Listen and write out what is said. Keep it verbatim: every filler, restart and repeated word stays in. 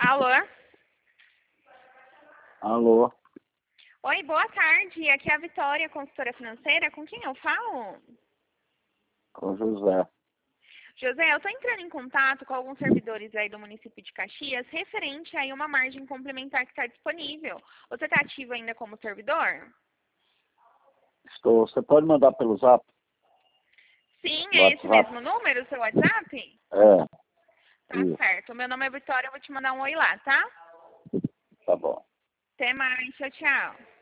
Alô? Alô, Oi, boa tarde. Aqui é a Vitória, consultora financeira. Com quem eu falo? com José. José, eu estou entrando em contato com alguns servidores aí do município de Caxias referente aí a uma margem complementar que está disponível. Você está ativo ainda como servidor? Estou, você pode mandar pelo zap? Sim, é esse WhatsApp? mesmo número, o seu WhatsApp? É, Tá isso, certo. Meu nome é Vitória, eu vou te mandar um oi lá, tá? tá bom. Até mais, tchau, tchau.